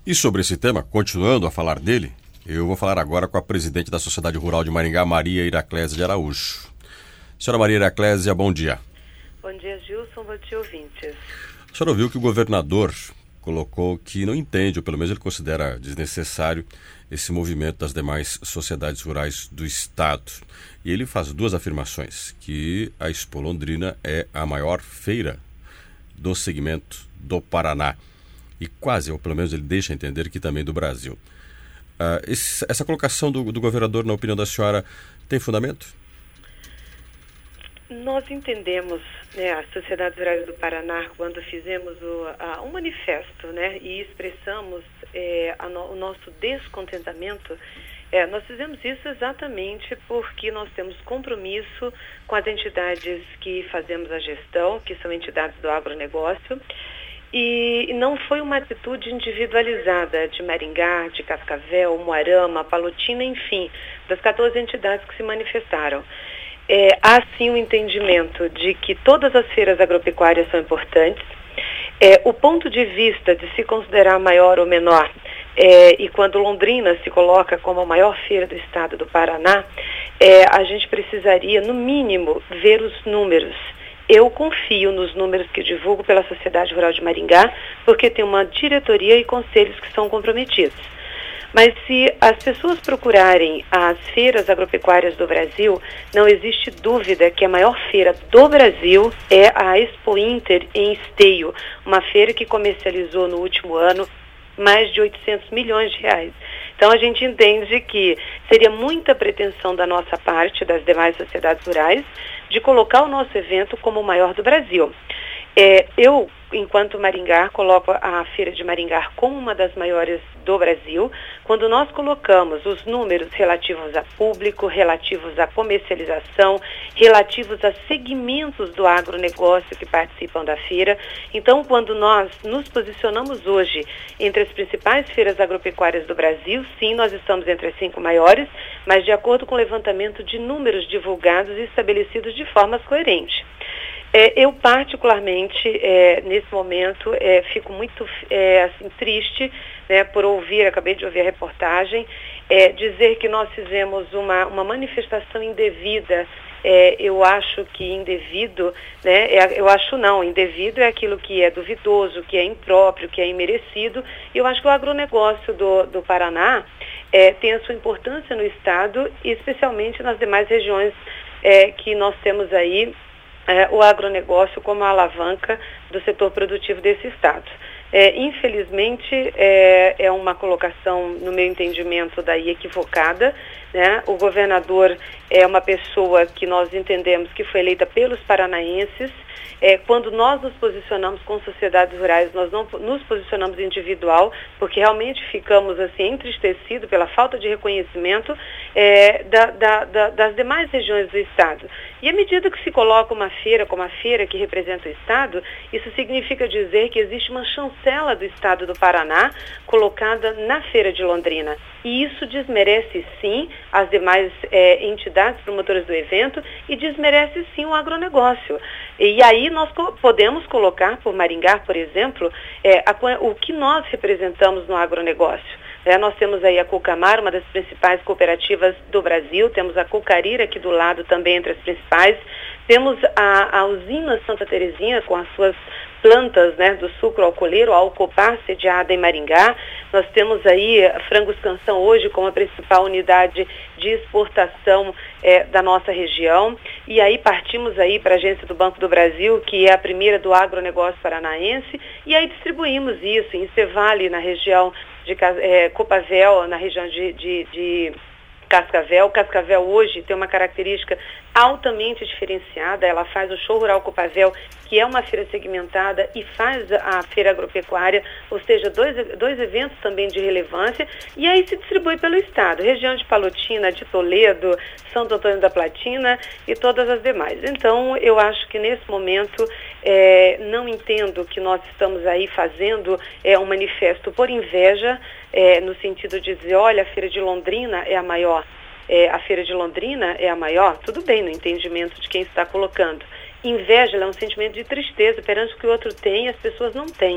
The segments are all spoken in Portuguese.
E sobre esse tema, continuando a falar dele, eu vou falar agora com a presidente da Sociedade Rural de Maringá, Maria Iraclésia de Araújo. Senhora Maria Iraclésia, bom dia. Bom dia, Gilson. Bom dia, ouvintes. A senhora ouviu que o governador colocou que não entende, ou pelo menos ele considera desnecessário, esse movimento das demais sociedades rurais do Estado. E ele faz duas afirmações, que a Expo Londrina é a maior feira do segmento do Paraná. E quase, ou pelo menos ele deixa entender que também do Brasil. Essa colocação do governador, na opinião da senhora, tem fundamento? Nós entendemos, as sociedades rurais do Paraná, quando fizemos um manifesto, e expressamos o nosso descontentamento, nós fizemos isso exatamente porque nós temos compromisso com as entidades que fazemos a gestão, que são entidades do agronegócio, e não foi uma atitude individualizada de Maringá, de Cascavel, Moarama, Palotina, enfim, das 14 entidades que se manifestaram. Há sim um entendimento de que todas as feiras agropecuárias são importantes. O ponto de vista de se considerar maior ou menor, e quando Londrina se coloca como a maior feira do estado do Paraná, a gente precisaria, no mínimo, ver os números. Eu confio nos números que divulgo pela Sociedade Rural de Maringá, porque tem uma diretoria e conselhos que são comprometidos. Mas se as pessoas procurarem as feiras agropecuárias do Brasil, não existe dúvida que a maior feira do Brasil é a Expo Inter em Esteio, uma feira que comercializou no último ano mais de 800 milhões de reais. Então a gente entende que seria muita pretensão da nossa parte, das demais sociedades rurais, de colocar o nosso evento como o maior do Brasil. Eu, enquanto Maringá, coloco a Feira de Maringá como uma das maiores do Brasil, quando nós colocamos os números relativos a público, relativos à comercialização, relativos a segmentos do agronegócio que participam da feira. Então, quando nós nos posicionamos hoje entre as principais feiras agropecuárias do Brasil, sim, nós estamos entre as 5 maiores, mas de acordo com o levantamento de números divulgados e estabelecidos de forma coerente. Eu particularmente, nesse momento, fico muito triste, por ouvir, acabei de ouvir a reportagem, dizer que nós fizemos uma manifestação indevida. Eu acho que indevido, indevido é aquilo que é duvidoso, que é impróprio, que é imerecido. E eu acho que o agronegócio do Paraná tem a sua importância no estado, e especialmente nas demais regiões que nós temos aí, o agronegócio como a alavanca do setor produtivo desse estado. Infelizmente, é uma colocação, no meu entendimento, daí equivocada. O governador é uma pessoa que nós entendemos que foi eleita pelos paranaenses. Quando nós nos posicionamos com sociedades rurais, nós não nos posicionamos individual, porque realmente ficamos assim entristecidos pela falta de reconhecimento das demais regiões do estado. E à medida que se coloca uma feira como a feira que representa o estado, isso significa dizer que existe uma chancela do estado do Paraná colocada na Feira de Londrina. E isso desmerece sim as demais entidades promotoras do evento e desmerece sim o agronegócio. E aí nós podemos colocar por Maringá, por exemplo, o que nós representamos no agronegócio. Nós temos aí a Cucamar, uma das principais cooperativas do Brasil, temos a Cucarira aqui do lado também entre as principais, temos a usina Santa Terezinha com as suas plantas do sucro alcooleiro, a Alcopar, sediada em Maringá. Nós temos aí a Frangos Canção hoje como a principal unidade de exportação da nossa região. E aí partimos aí para a agência do Banco do Brasil, que é a primeira do agronegócio paranaense, e aí distribuímos isso em Cevale, na região de Copavel, na região de Cascavel. Cascavel hoje tem uma característica altamente diferenciada. Ela faz o Show Rural Copavel, que é uma feira segmentada, e faz a feira agropecuária, ou seja, dois eventos também de relevância, e aí se distribui pelo estado, região de Palotina, de Toledo, Santo Antônio da Platina e todas as demais. Então, eu acho que nesse momento não entendo que nós estamos aí fazendo um manifesto por inveja, no sentido de dizer, olha, a Feira de Londrina é a maior. A Feira de Londrina é a maior, tudo bem, no entendimento de quem está colocando. Inveja é um sentimento de tristeza perante o que o outro tem e as pessoas não têm.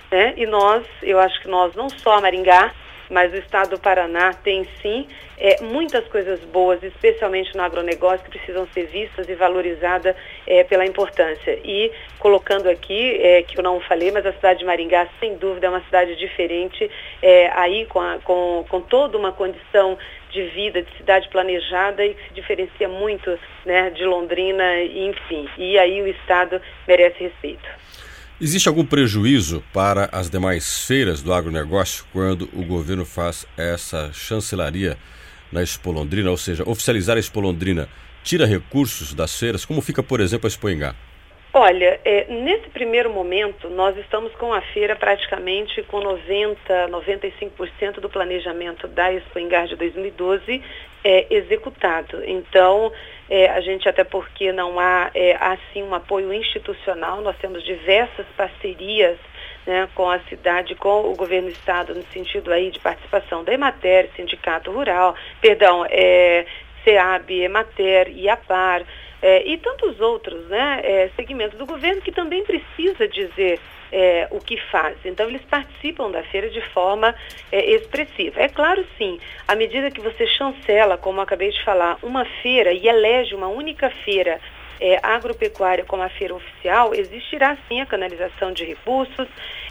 né? E eu acho que nós, não só Maringá, mas o estado do Paraná tem sim muitas coisas boas, especialmente no agronegócio, que precisam ser vistas e valorizadas pela importância. E colocando aqui, que eu não falei, mas a cidade de Maringá, sem dúvida, é uma cidade diferente, aí com toda uma condição de vida, de cidade planejada e que se diferencia muito, né, de Londrina, enfim. E aí o estado merece respeito. Existe algum prejuízo para as demais feiras do agronegócio quando o governo faz essa chancelaria na Expo Londrina, ou seja, oficializar a Expo Londrina tira recursos das feiras? Como fica, por exemplo, a Expo Ingá? Olha, nesse primeiro momento, nós estamos com a feira praticamente com 95% do planejamento da Expo Ingá de 2012 executado. Então, a gente, até porque não há assim um apoio institucional, nós temos diversas parcerias, né, com a cidade, com o governo do estado, no sentido aí de participação da Emater, Sindicato Rural, SEAB, Emater, IAPAR, e tantos outros, né, segmentos do governo que também precisa dizer o que faz. Então, eles participam da feira de forma expressiva. É claro, sim, à medida que você chancela, como eu acabei de falar, uma feira e elege uma única feira agropecuária como a feira oficial, existirá sim a canalização de recursos,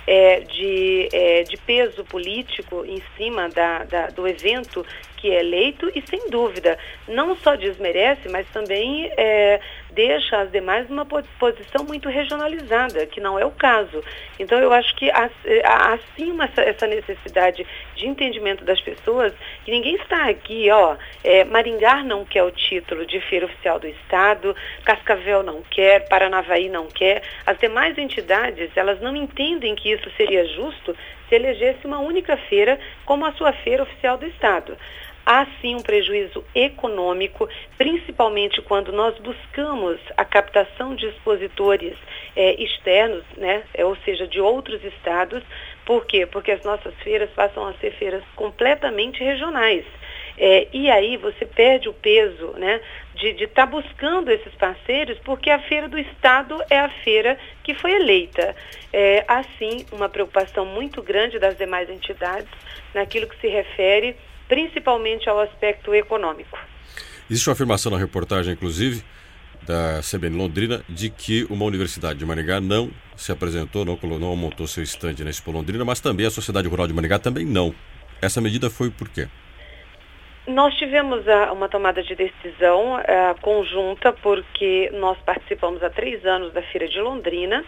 de peso político em cima do evento que é eleito e, sem dúvida, não só desmerece, mas também deixa as demais numa posição muito regionalizada, que não é o caso. Então, eu acho que há sim essa necessidade de entendimento das pessoas, que ninguém está aqui, Maringá não quer o título de feira oficial do estado, Cascavel não quer, Paranavaí não quer, as demais entidades, elas não entendem que isso seria justo se elegesse uma única feira como a sua feira oficial do estado. Há sim um prejuízo econômico, principalmente quando nós buscamos a captação de expositores externos, né? Ou seja, de outros estados. Por quê? Porque as nossas feiras passam a ser feiras completamente regionais. E aí você perde o peso, né, de estar buscando esses parceiros, porque a feira do estado é a feira que foi eleita. Há sim uma preocupação muito grande das demais entidades naquilo que se refere principalmente ao aspecto econômico. Existe uma afirmação na reportagem, inclusive, da CBN Londrina, de que uma universidade de Maringá não se apresentou, não montou seu estande na Expo Londrina, mas também a Sociedade Rural de Maringá também não. Essa medida foi por quê? Nós tivemos uma tomada de decisão conjunta, porque nós participamos há 3 anos da Feira de Londrina,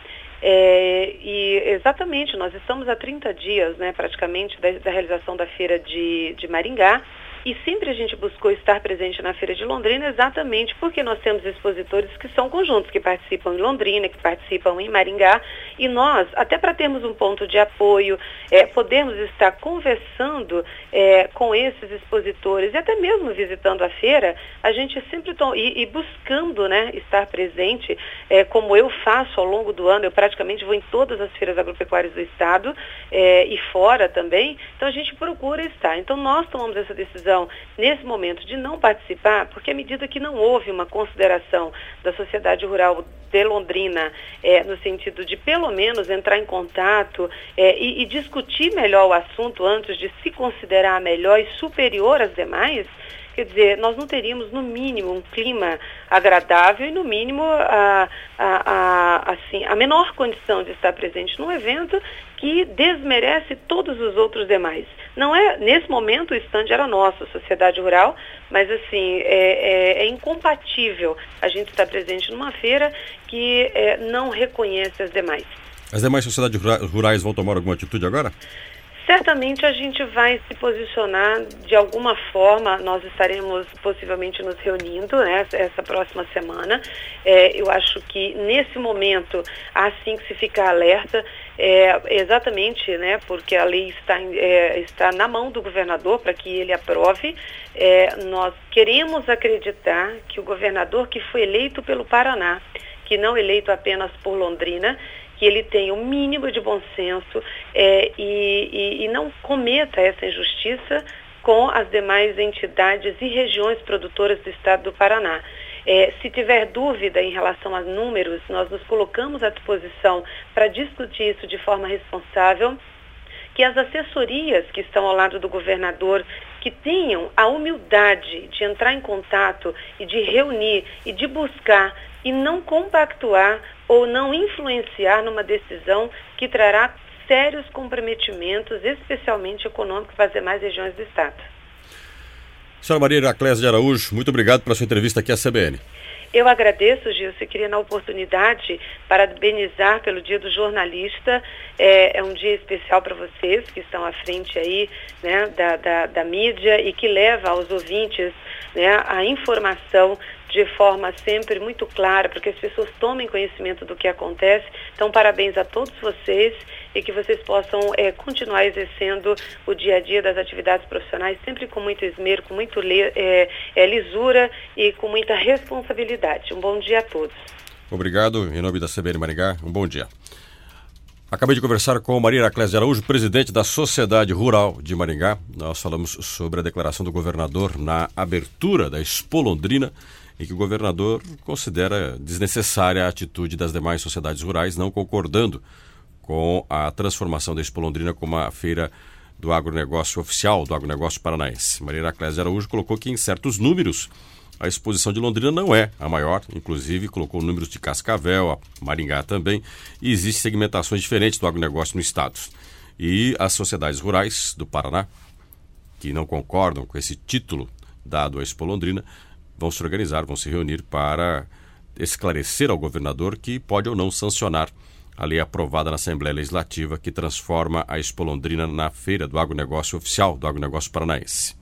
e exatamente, nós estamos há 30 dias, né, praticamente, da realização da Feira de Maringá, e sempre a gente buscou estar presente na Feira de Londrina exatamente porque nós temos expositores que são conjuntos, que participam em Londrina, que participam em Maringá, e nós, até para termos um ponto de apoio, podermos estar conversando com esses expositores e até mesmo visitando a feira, a gente sempre e buscando, né, estar presente, como eu faço ao longo do ano, eu praticamente vou em todas as feiras agropecuárias do estado e fora também, então a gente procura estar. Então nós tomamos essa decisão nesse momento de não participar, porque à medida que não houve uma consideração da sociedade rural de Londrina, no sentido de pelo menos entrar em contato e discutir melhor o assunto antes de se considerar melhor e superior às demais, quer dizer, nós não teríamos, no mínimo, um clima agradável e, no mínimo, assim, a menor condição de estar presente num evento que desmerece todos os outros demais. Não nesse momento, o stand era nosso, Sociedade Rural, mas, assim, é incompatível a gente estar presente numa feira que não reconhece as demais. As demais sociedades rurais vão tomar alguma atitude agora? Certamente a gente vai se posicionar de alguma forma, nós estaremos possivelmente nos reunindo, né, essa próxima semana. Eu acho que nesse momento há sim que se ficar alerta, exatamente, né, porque a lei está na mão do governador para que ele aprove. Nós queremos acreditar que o governador que foi eleito pelo Paraná, que não eleito apenas por Londrina, que ele tenha o mínimo de bom senso e não cometa essa injustiça com as demais entidades e regiões produtoras do estado do Paraná. Se tiver dúvida em relação a números, nós nos colocamos à disposição para discutir isso de forma responsável, que as assessorias que estão ao lado do governador, que tenham a humildade de entrar em contato e de reunir e de buscar e não compactuar ou não influenciar numa decisão que trará sérios comprometimentos, especialmente econômicos, para as demais regiões do Estado. Senhora Maria Heraclésia de Araújo, muito obrigado pela sua entrevista aqui à CBN. Eu agradeço, Gilson, e queria na oportunidade parabenizar pelo Dia do Jornalista. É um dia especial para vocês que estão à frente aí, né, da mídia e que leva aos ouvintes, né, a informação de forma sempre muito clara, para que as pessoas tomem conhecimento do que acontece. Então, parabéns a todos vocês e que vocês possam continuar exercendo o dia a dia das atividades profissionais, sempre com muito esmero, com muito lisura e com muita responsabilidade. Um bom dia a todos. Obrigado. Em nome da CBN Maringá, um bom dia. Acabei de conversar com Maria Heraclésia de Araújo, presidente da Sociedade Rural de Maringá. Nós falamos sobre a declaração do governador na abertura da Expo Londrina, em que o governador considera desnecessária a atitude das demais sociedades rurais, não concordando com a transformação da Expo Londrina como uma feira do agronegócio oficial, do agronegócio paranaense. Maria Heraclésia de Araújo colocou que em certos números a exposição de Londrina não é a maior, inclusive colocou números de Cascavel, a Maringá também, e existem segmentações diferentes do agronegócio no estado. E as sociedades rurais do Paraná, que não concordam com esse título dado à Expo Londrina, vão se organizar, vão se reunir para esclarecer ao governador que pode ou não sancionar a lei aprovada na Assembleia Legislativa que transforma a Expo Londrina na feira do agronegócio oficial, do agronegócio paranaense.